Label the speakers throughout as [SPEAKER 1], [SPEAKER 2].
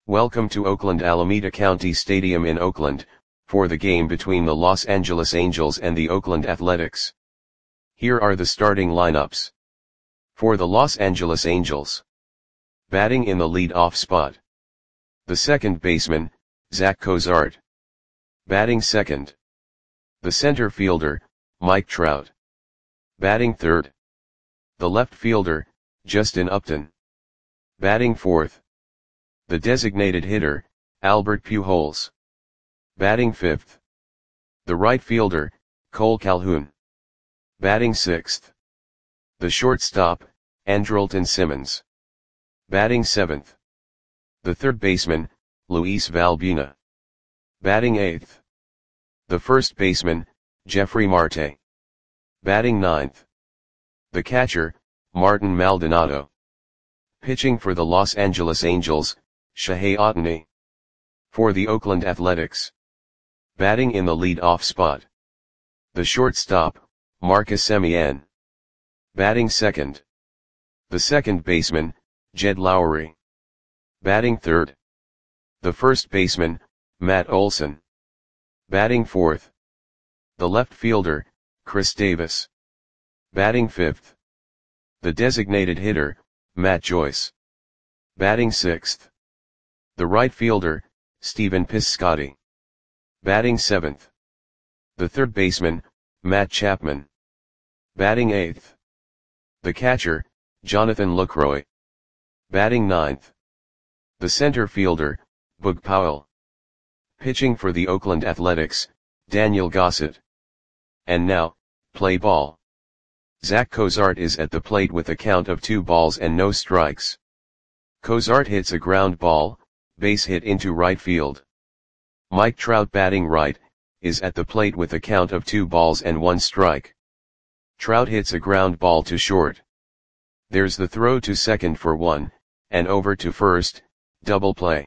[SPEAKER 1] Welcome to Oakland Alameda County Stadium in Oakland, for the game between the Los Angeles Angels and the Oakland Athletics. Here are the starting lineups. For the Los Angeles Angels. Batting in the lead-off spot. The second baseman, Zach Cozart. Batting second. The center fielder, Mike Trout. Batting third. The left fielder, Justin Upton. Batting fourth. The designated hitter, Albert Pujols. Batting fifth. The right fielder, Cole Calhoun. Batting sixth. The shortstop, Andrelton Simmons. Batting seventh. The third baseman, Luis Valbuena. Batting eighth. The first baseman, Jeffrey Marte. Batting ninth. The catcher, Martin Maldonado. Pitching for the Los Angeles Angels, Shohei Ohtani. For the Oakland Athletics. Batting in the lead-off spot. The shortstop, Marcus Semien. Batting second. The second baseman, Jed Lowrie. Batting third. The first baseman, Matt Olson. Batting fourth. The left fielder, Chris Davis. Batting fifth. The designated hitter, Matt Joyce. Batting sixth. The right fielder, Stephen Piscotty. Batting seventh. The third baseman, Matt Chapman. Batting eighth. The catcher, Jonathan Lucroy. Batting ninth. The center fielder, Boog Powell. Pitching for the Oakland Athletics, Daniel Gossett. And now, play ball. Zach Cozart is at the plate with a count of 2 balls and no strikes. Cozart hits a ground ball, base hit into right field. Mike Trout, batting right, is at the plate with a count of 2 balls and 1 strike. Trout hits a ground ball to short. There's the throw to second for 1, and over to first, double play.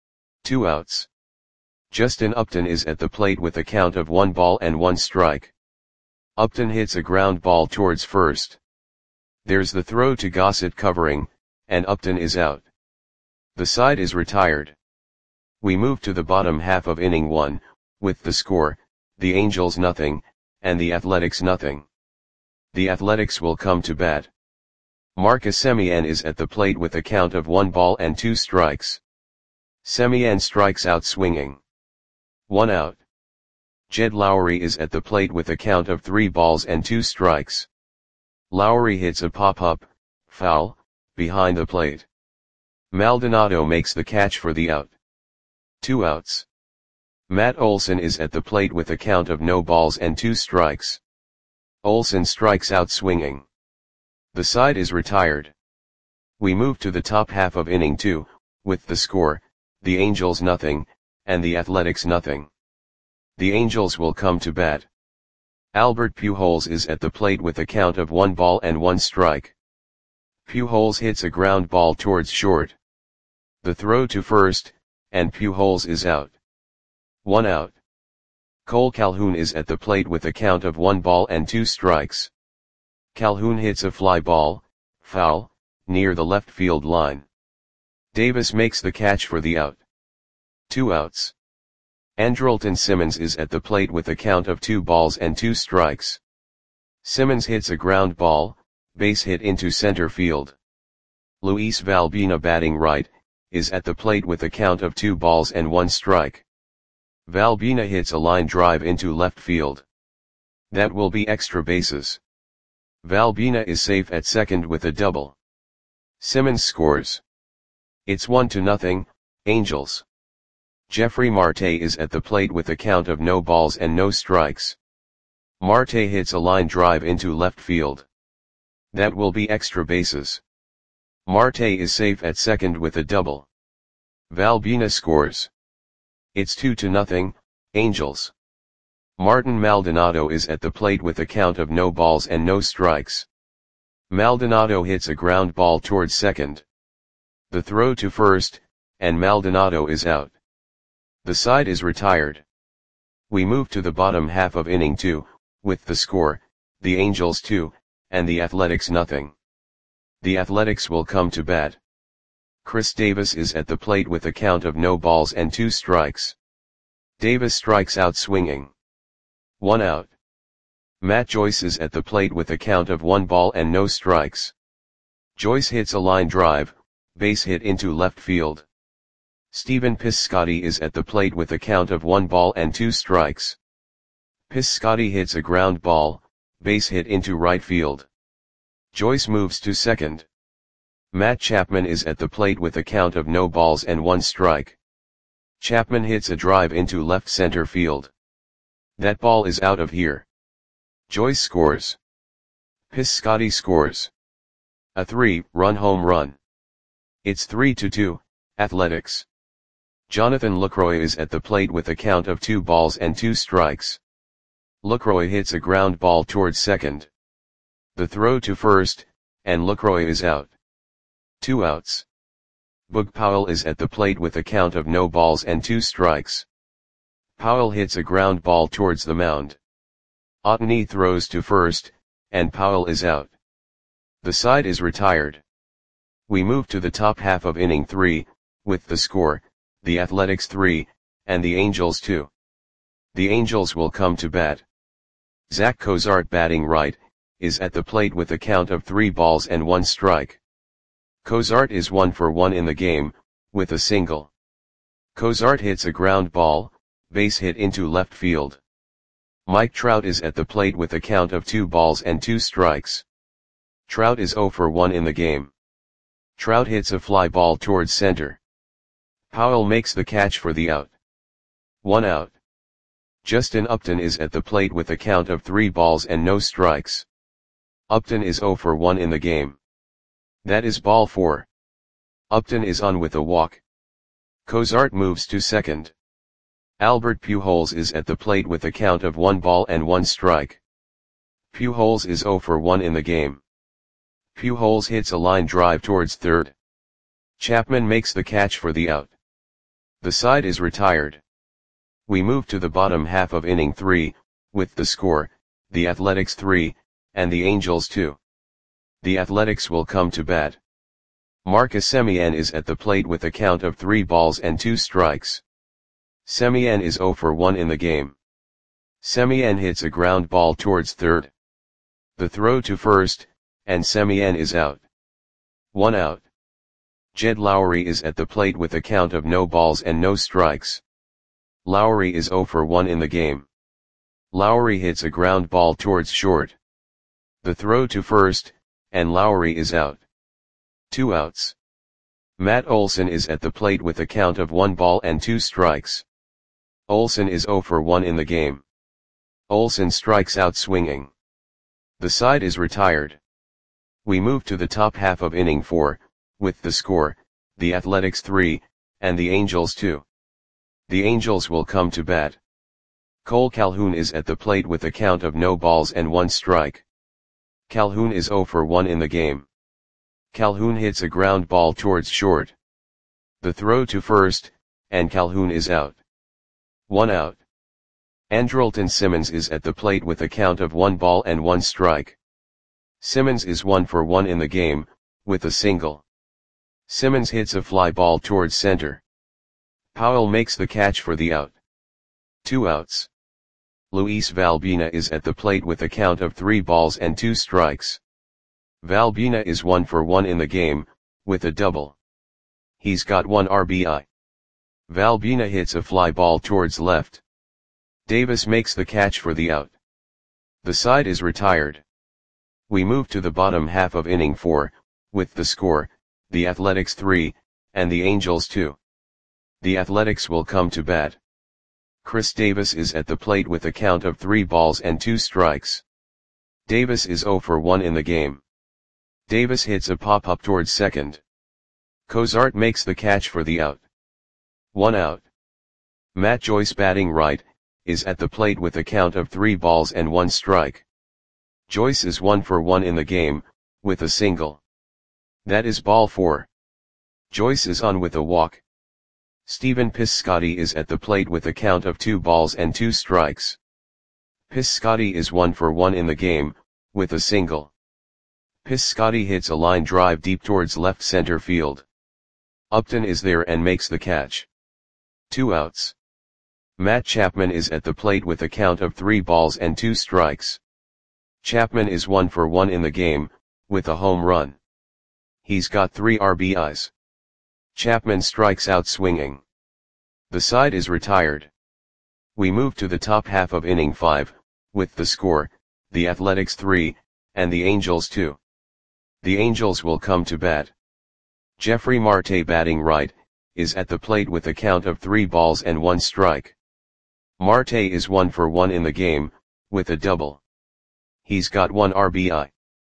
[SPEAKER 1] 2 outs. Justin Upton is at the plate with a count of 1 ball and 1 strike. Upton hits a ground ball towards first. There's the throw to Gossett covering, and Upton is out. The side is retired. We move to the bottom half of inning 1, with the score, the Angels nothing, and the Athletics nothing. The Athletics will come to bat. Marcus Semien is at the plate with a count of 1 ball and 2 strikes. Semien strikes out swinging. 1 out. Jed Lowrie is at the plate with a count of 3 balls and 2 strikes. Lowrie hits a pop-up, foul, behind the plate. Maldonado makes the catch for the out. 2 outs. Matt Olson is at the plate with a count of no balls and 2 strikes. Olson strikes out swinging. The side is retired. We move to the top half of inning 2, with the score, the Angels nothing, and the Athletics nothing. The Angels will come to bat. Albert Pujols is at the plate with a count of 1 ball and 1 strike. Pujols hits a ground ball towards short. The throw to first, and Pujols is out. 1 out. Cole Calhoun is at the plate with a count of 1 ball and 2 strikes. Calhoun hits a fly ball, foul, near the left field line. Davis makes the catch for the out. 2 outs. Andrelton Simmons is at the plate with a count of 2 balls and 2 strikes. Simmons hits a ground ball, base hit into center field. Luis Valbuena, batting right, is at the plate with a count of 2 balls and 1 strike. Valbuena hits a line drive into left field. That will be extra bases. Valbuena is safe at second with a double. Simmons scores. It's 1-0, Angels. Jeffrey Marte is at the plate with a count of no balls and no strikes. Marte hits a line drive into left field. That will be extra bases. Marte is safe at second with a double. Valbuena scores. It's 2-0, Angels. Martin Maldonado is at the plate with a count of no balls and no strikes. Maldonado hits a ground ball towards second. The throw to first, and Maldonado is out. The side is retired. We move to the bottom half of inning 2, with the score, the Angels 2, and the Athletics nothing. The Athletics will come to bat. Chris Davis is at the plate with a count of no balls and 2 strikes. Davis strikes out swinging. 1 out. Matt Joyce is at the plate with a count of 1 ball and no strikes. Joyce hits a line drive, base hit into left field. Stephen Piscotty is at the plate with a count of 1 ball and 2 strikes. Piscotty hits a ground ball, base hit into right field. Joyce moves to second. Matt Chapman is at the plate with a count of no balls and 1 strike. Chapman hits a drive into left center field. That ball is out of here. Joyce scores. Piscotty scores. A 3-run home run. It's 3-2, Athletics. Jonathan Lucroy is at the plate with a count of 2 balls and 2 strikes. Lucroy hits a ground ball towards second. The throw to first, and Lucroy is out. 2 outs. Boog Powell is at the plate with a count of no balls and 2 strikes. Powell hits a ground ball towards the mound. Otani throws to first, and Powell is out. The side is retired. We move to the top half of inning 3, with the score, the Athletics 3, and the Angels 2. The Angels will come to bat. Zach Cozart, batting right, is at the plate with a count of 3 balls and 1 strike. Cozart is 1 for 1 in the game, with a single. Cozart hits a ground ball, base hit into left field. Mike Trout is at the plate with a count of 2 balls and 2 strikes. Trout is 0 for 1 in the game. Trout hits a fly ball towards center. Powell makes the catch for the out. 1 out. Justin Upton is at the plate with a count of 3 balls and no strikes. Upton is 0 for 1 in the game. That is ball 4. Upton is on with a walk. Cozart moves to second. Albert Pujols is at the plate with a count of 1 ball and 1 strike. Pujols is 0 for 1 in the game. Pujols hits a line drive towards third. Chapman makes the catch for the out. The side is retired. We move to the bottom half of inning 3, with the score, the Athletics 3, and the Angels 2. The Athletics will come to bat. Marcus Semien is at the plate with a count of 3 balls and 2 strikes. Semien is 0 for 1 in the game. Semien hits a ground ball towards third. The throw to first, and Semien is out. 1 out. Jed Lowry is at the plate with a count of no balls and no strikes. Lowry is 0 for 1 in the game. Lowry hits a ground ball towards short. The throw to first, and Lowry is out. 2 outs. Matt Olson is at the plate with a count of 1 ball and 2 strikes. Olson is 0 for 1 in the game. Olson strikes out swinging. The side is retired. We move to the top half of inning 4, with the score, the Athletics 3, and the Angels 2. The Angels will come to bat. Cole Calhoun is at the plate with a count of no balls and 1 strike. Calhoun is 0 for 1 in the game. Calhoun hits a ground ball towards short. The throw to first, and Calhoun is out. 1 out. Andrelton Simmons is at the plate with a count of 1 ball and 1 strike. Simmons is 1 for 1 in the game, with a single. Simmons hits a fly ball towards center. Powell makes the catch for the out. 2 outs. Luis Valbina is at the plate with a count of 3 balls and 2 strikes. Valbina is 1 for 1 in the game, with a double. He's got 1 RBI. Valbina hits a fly ball towards left. Davis makes the catch for the out. The side is retired. We move to the bottom half of inning 4, with the score, the Athletics 3, and the Angels 2. The Athletics will come to bat. Chris Davis is at the plate with a count of 3 balls and 2 strikes. Davis is 0 for 1 in the game. Davis hits a pop-up towards second. Cozart makes the catch for the out. 1 out. Matt Joyce, batting right, is at the plate with a count of 3 balls and 1 strike. Joyce is 1 for 1 in the game, with a single. That is ball 4. Joyce is on with a walk. Stephen Piscotty is at the plate with a count of 2 balls and 2 strikes. Piscotty is 1 for 1 in the game, with a single. Piscotty hits a line drive deep towards left center field. Upton is there and makes the catch. 2 outs. Matt Chapman is at the plate with a count of 3 balls and 2 strikes. Chapman is 1 for 1 in the game, with a home run. He's got 3 RBIs. Chapman strikes out swinging. The side is retired. We move to the top half of inning 5, with the score, the Athletics 3, and the Angels 2. The Angels will come to bat. Jeffrey Marte, batting right, is at the plate with a count of 3 balls and 1 strike. Marte is 1 for 1 in the game, with a double. He's got 1 RBI.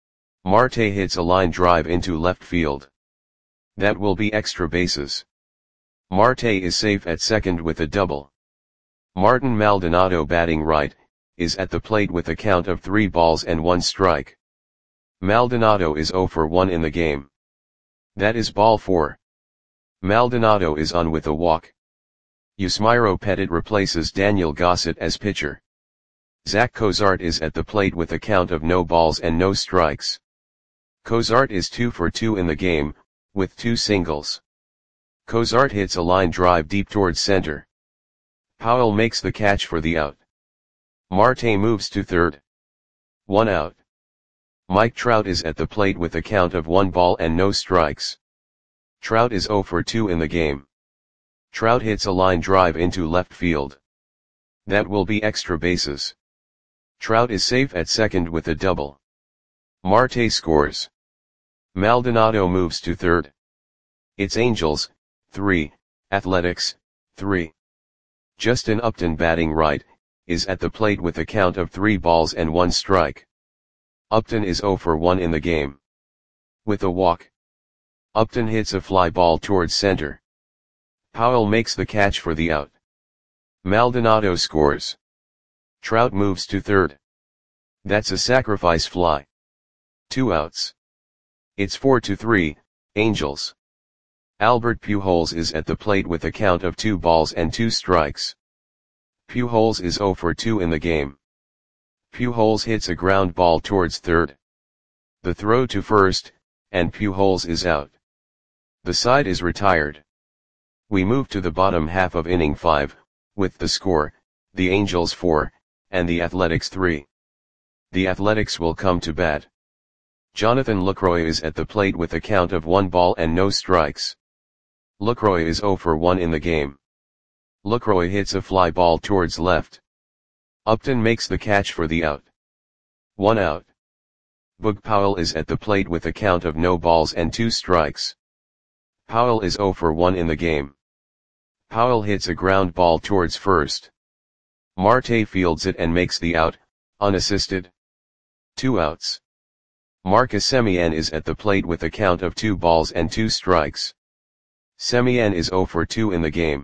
[SPEAKER 1] Marte hits a line drive into left field. That will be extra bases. Marte is safe at second with a double. Martin Maldonado, batting right, is at the plate with a count of 3 balls and 1 strike. Maldonado is 0 for 1 in the game. That is ball 4. Maldonado is on with a walk. Yusmeiro Petit replaces Daniel Gossett as pitcher. Zach Cozart is at the plate with a count of no balls and no strikes. Cozart is 2 for 2 in the game, with 2 singles. Cozart hits a line drive deep towards center. Powell makes the catch for the out. Marte moves to third. 1 out. Mike Trout is at the plate with a count of 1 ball and no strikes. Trout is 0 for 2 in the game. Trout hits a line drive into left field. That will be extra bases. Trout is safe at second with a double. Marte scores. Maldonado moves to third. It's Angels, 3, Athletics, 3. Justin Upton, batting right, is at the plate with a count of 3 balls and 1 strike. Upton is 0 for 1 in the game. With a walk. Upton hits a fly ball towards center. Powell makes the catch for the out. Maldonado scores. Trout moves to third. That's a sacrifice fly. 2 outs. It's 4-3, Angels. Albert Pujols is at the plate with a count of 2 balls and 2 strikes. Pujols is 0 for 2 in the game. Pujols hits a ground ball towards third. The throw to first, and Pujols is out. The side is retired. We move to the bottom half of inning 5, with the score, the Angels 4, and the Athletics 3. The Athletics will come to bat. Jonathan Lucroy is at the plate with a count of 1 ball and no strikes. Lucroy is 0 for 1 in the game. Lucroy hits a fly ball towards left. Upton makes the catch for the out. 1 out. Boog Powell is at the plate with a count of no balls and 2 strikes. Powell is 0 for 1 in the game. Powell hits a ground ball towards first. Marte fields it and makes the out, unassisted. 2 outs. Marcus Semien is at the plate with a count of 2 balls and 2 strikes. Semien is 0 for 2 in the game.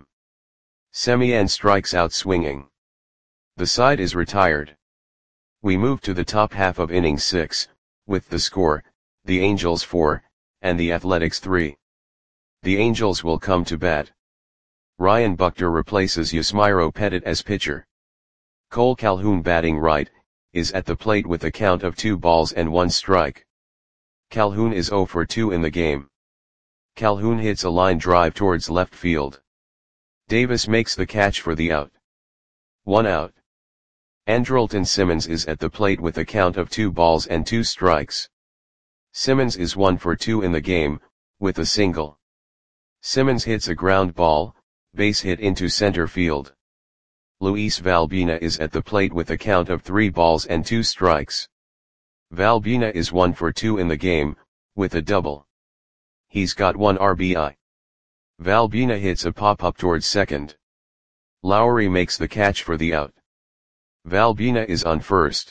[SPEAKER 1] Semien strikes out swinging. The side is retired. We move to the top half of inning 6, with the score, the Angels 4, and the Athletics 3. The Angels will come to bat. Ryan Buchter replaces Yusmeiro Petit as pitcher. Cole Calhoun, batting right, is at the plate with a count of 2 balls and 1 strike. Calhoun is 0 for 2 in the game. Calhoun hits a line drive towards left field. Davis makes the catch for the out. 1 out. Andrelton Simmons is at the plate with a count of 2 balls and 2 strikes. Simmons is 1 for 2 in the game, with a single. Simmons hits a ground ball, base hit into center field. Luis Valbina is at the plate with a count of 3 balls and 2 strikes. Valbina is 1 for 2 in the game, with a double. He's got 1 RBI. Valbina hits a pop-up towards second. Lowry makes the catch for the out. Valbina is on first.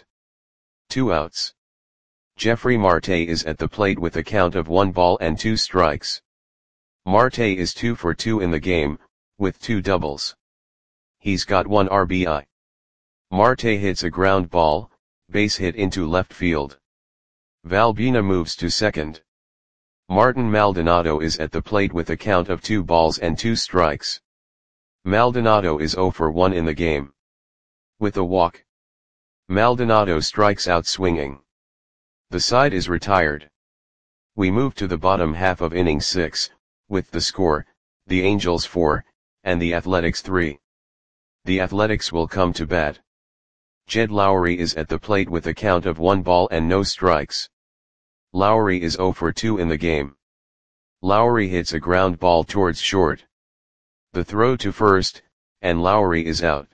[SPEAKER 1] 2 outs. Jeffrey Marte is at the plate with a count of 1 ball and 2 strikes. Marte is 2 for 2 in the game, with 2 doubles. He's got 1 RBI. Marte hits a ground ball, base hit into left field. Valbina moves to second. Martin Maldonado is at the plate with a count of 2 balls and 2 strikes. Maldonado is 0 for 1 in the game. With a walk. Maldonado strikes out swinging. The side is retired. We move to the bottom half of inning 6, with the score, the Angels 4, and the Athletics 3. The Athletics will come to bat. Jed Lowrie is at the plate with a count of 1 ball and no strikes. Lowrie is 0 for 2 in the game. Lowrie hits a ground ball towards short. The throw to first, and Lowrie is out.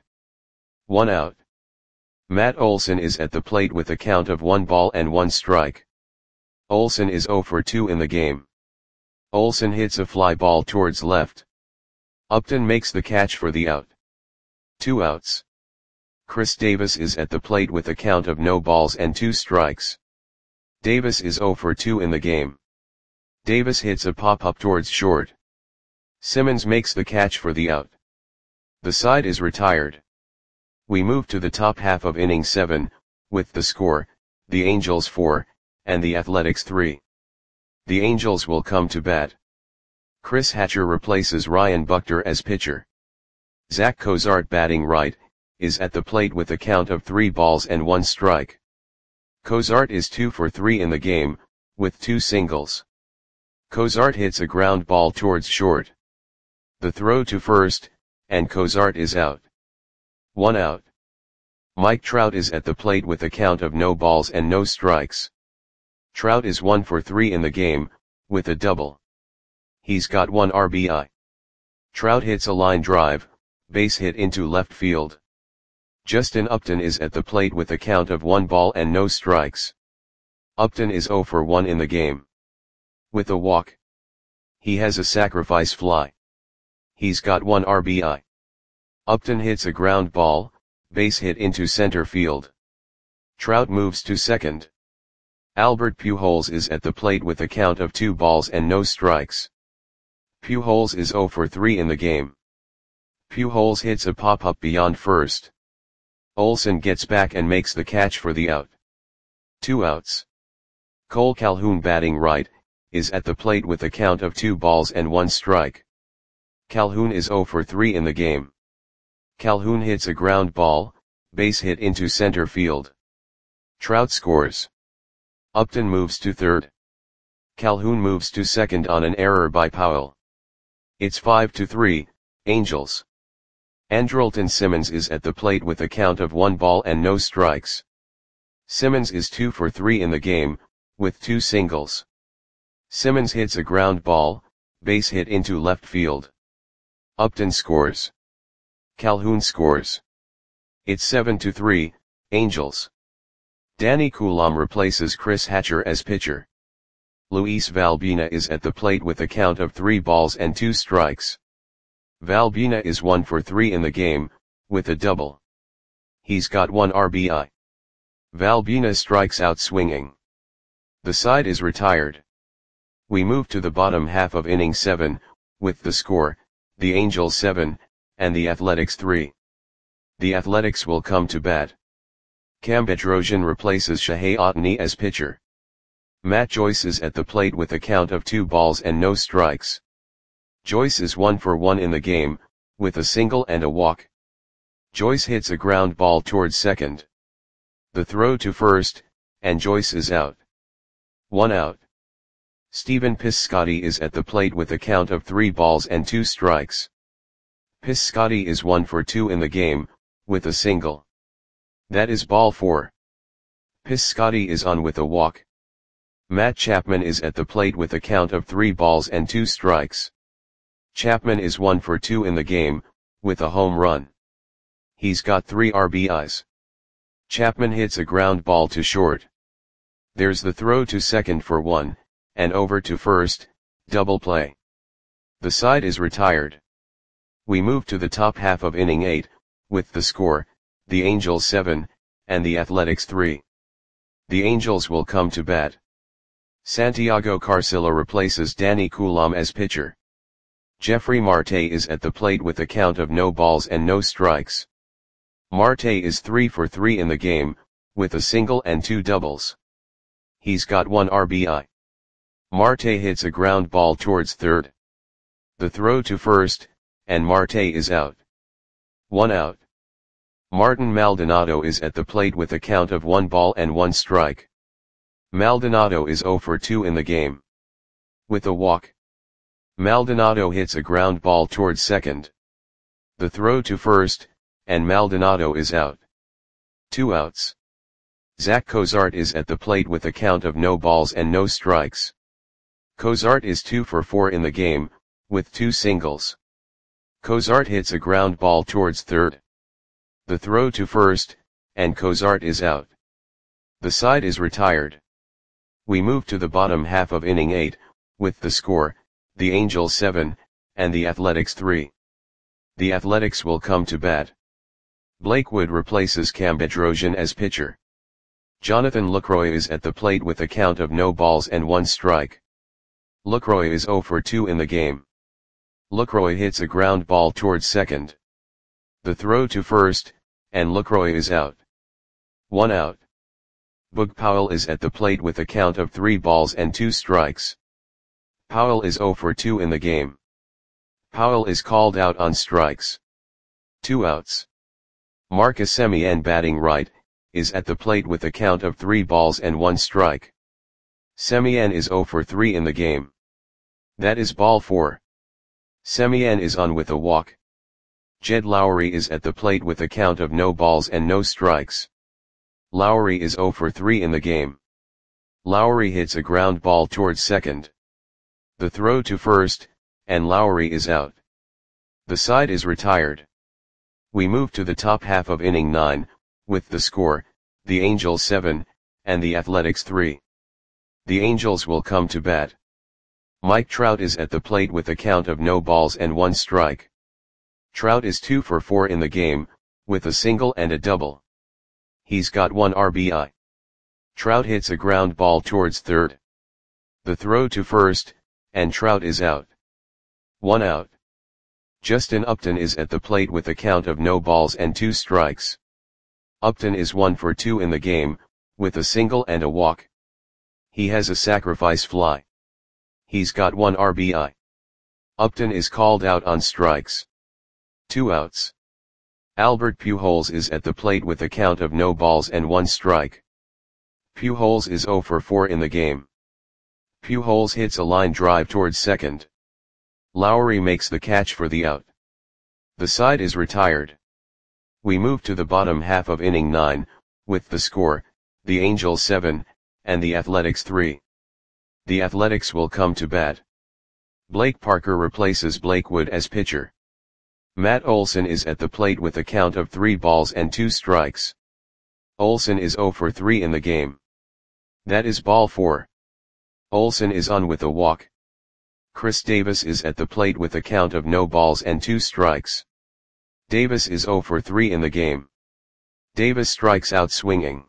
[SPEAKER 1] 1 out. Matt Olson is at the plate with a count of 1 ball and 1 strike. Olson is 0 for 2 in the game. Olson hits a fly ball towards left. Upton makes the catch for the out. 2 outs. Chris Davis is at the plate with a count of no balls and 2 strikes. Davis is 0 for 2 in the game. Davis hits a pop-up towards short. Simmons makes the catch for the out. The side is retired. We move to the top half of inning 7, with the score, the Angels 4, and the Athletics 3. The Angels will come to bat. Chris Hatcher replaces Ryan Buchter as pitcher. Zach Cozart, batting right, is at the plate with a count of 3 balls and 1 strike. Cozart is 2 for 3 in the game, with 2 singles. Cozart hits a ground ball towards short. The throw to first, and Cozart is out. 1 out. Mike Trout is at the plate with a count of no balls and no strikes. Trout is 1 for 3 in the game, with a double. He's got 1 RBI. Trout hits a line drive, base hit into left field. Justin Upton is at the plate with a count of 1 ball and no strikes. Upton is 0 for 1 in the game. With a walk. He has a sacrifice fly. He's got 1 RBI. Upton hits a ground ball, base hit into center field. Trout moves to second. Albert Pujols is at the plate with a count of 2 balls and no strikes. Pujols is 0 for 3 in the game. Pujols hits a pop-up beyond first. Olson gets back and makes the catch for the out. 2 outs. Cole Calhoun, batting right, is at the plate with a count of 2 balls and 1 strike. Calhoun is 0 for 3 in the game. Calhoun hits a ground ball, base hit into center field. Trout scores. Upton moves to third. Calhoun moves to second on an error by Powell. It's 5-3, Angels. Andrelton Simmons is at the plate with a count of 1 ball and no strikes. Simmons is 2 for 3 in the game, with 2 singles. Simmons hits a ground ball, base hit into left field. Upton scores. Calhoun scores. It's 7-3, Angels. Danny Coulombe replaces Chris Hatcher as pitcher. Luis Valbuena is at the plate with a count of 3 balls and 2 strikes. Valbuena is 1 for 3 in the game, with a double. He's got 1 RBI. Valbuena strikes out swinging. The side is retired. We move to the bottom half of inning 7, with the score, the Angels 7, and the Athletics 3. The Athletics will come to bat. Cam Bedrosian replaces Shohei Ohtani as pitcher. Matt Joyce is at the plate with a count of 2 balls and no strikes. Joyce is 1 for 1 in the game, with a single and a walk. Joyce hits a ground ball towards second. The throw to first, and Joyce is out. 1 out. Stephen Piscotty is at the plate with a count of 3 balls and 2 strikes. Piscotty is 1 for 2 in the game, with a single. That is ball 4. Piscotty is on with a walk. Matt Chapman is at the plate with a count of 3 balls and 2 strikes. Chapman is 1 for 2 in the game, with a home run. He's got 3 RBIs. Chapman hits a ground ball to short. There's the throw to second for 1, and over to first, double play. The side is retired. We move to the top half of inning 8, with the score, the Angels 7, and the Athletics 3. The Angels will come to bat. Santiago Carcillo replaces Danny Coulombe as pitcher. Jeffrey Marte is at the plate with a count of no balls and no strikes. Marte is 3 for 3 in the game, with a single and 2 doubles. He's got 1 RBI. Marte hits a ground ball towards third. The throw to first, and Marte is out. 1 out. Martin Maldonado is at the plate with a count of 1 ball and 1 strike. Maldonado is 0 for 2 in the game. With a walk. Maldonado hits a ground ball towards second. The throw to first, and Maldonado is out. 2 outs. Zach Cozart is at the plate with a count of no balls and no strikes. Cozart is 2 for 4 in the game, with 2 singles. Cozart hits a ground ball towards third. The throw to first, and Cozart is out. The side is retired. We move to the bottom half of inning 8, with the score, the Angels 7, and the Athletics 3. The Athletics will come to bat. Blake Wood replaces Cam Bedrosian as pitcher. Jonathan Lucroy is at the plate with a count of no balls and 1 strike. Lucroy is 0 for 2 in the game. Lucroy hits a ground ball towards second. The throw to first, and Lucroy is out. 1 out. Boog Powell is at the plate with a count of 3 balls and 2 strikes. Powell is 0 for 2 in the game. Powell is called out on strikes. 2 outs. Marcus Semien, batting right, is at the plate with a count of 3 balls and 1 strike. Semien is 0 for 3 in the game. That is ball 4. Semien is on with a walk. Jed Lowry is at the plate with a count of no balls and no strikes. Lowry is 0 for 3 in the game. Lowry hits a ground ball towards second. The throw to first, and Lowry is out. The side is retired. We move to the top half of inning 9, with the score, the Angels 7, and the Athletics 3. The Angels will come to bat. Mike Trout is at the plate with a count of no balls and 1 strike. Trout is 2 for 4 in the game, with a single and a double. He's got 1 RBI. Trout hits a ground ball towards third. The throw to first, and Trout is out. 1 out. Justin Upton is at the plate with a count of no balls and 2 strikes. Upton is 1 for 2 in the game, with a single and a walk. He has a sacrifice fly. He's got 1 RBI. Upton is called out on strikes. 2 outs. Albert Pujols is at the plate with a count of no balls and 1 strike. Pujols is 0 for 4 in the game. Pujols hits a line drive towards second. Lowry makes the catch for the out. The side is retired. We move to the bottom half of inning 9, with the score, the Angels 7, and the Athletics 3. The Athletics will come to bat. Blake Parker replaces Blake Wood as pitcher. Matt Olson is at the plate with a count of 3 balls and 2 strikes. Olson is 0 for 3 in the game. That is ball 4. Olson is on with a walk. Chris Davis is at the plate with a count of no balls and 2 strikes. Davis is 0 for 3 in the game. Davis strikes out swinging.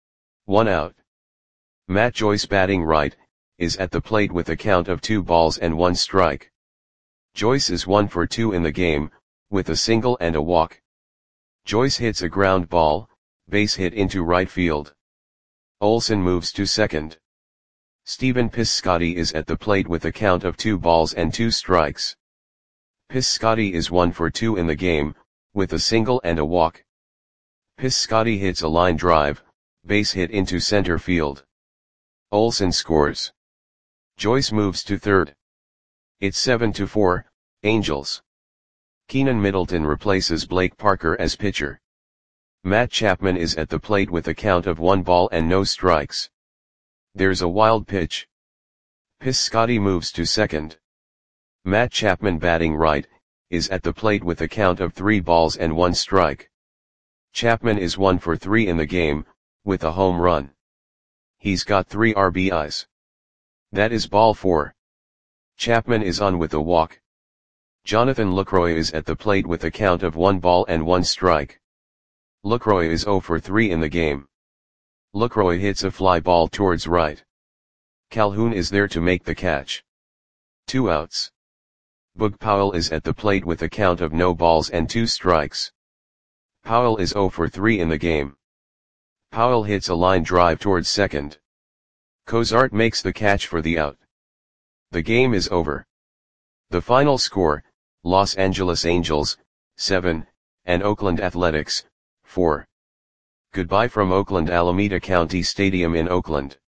[SPEAKER 1] 1 out. Matt Joyce, batting right, is at the plate with a count of 2 balls and 1 strike. Joyce is 1 for 2 in the game, with a single and a walk. Joyce hits a ground ball, base hit into right field. Olson moves to second. Stephen Piscotty is at the plate with a count of 2 balls and 2 strikes. Piscotty is 1 for 2 in the game, with a single and a walk. Piscotty hits a line drive, base hit into center field. Olson scores. Joyce moves to third. It's 7-4, Angels. Keenan Middleton replaces Blake Parker as pitcher. Matt Chapman is at the plate with a count of 1 ball and no strikes. There's a wild pitch. Piscotty moves to second. Matt Chapman, batting right, is at the plate with a count of 3 balls and 1 strike. Chapman is 1 for 3 in the game, with a home run. He's got 3 RBIs. That is ball 4. Chapman is on with a walk. Jonathan Lucroy is at the plate with a count of 1 ball and 1 strike. Lucroy is 0 for 3 in the game. Lucroy hits a fly ball towards right. Calhoun is there to make the catch. 2 outs. Boog Powell is at the plate with a count of no balls and 2 strikes. Powell is 0 for 3 in the game. Powell hits a line drive towards second. Cozart makes the catch for the out. The game is over. The final score, Los Angeles Angels, 7, and Oakland Athletics, 4. Goodbye from Oakland Alameda County Stadium in Oakland.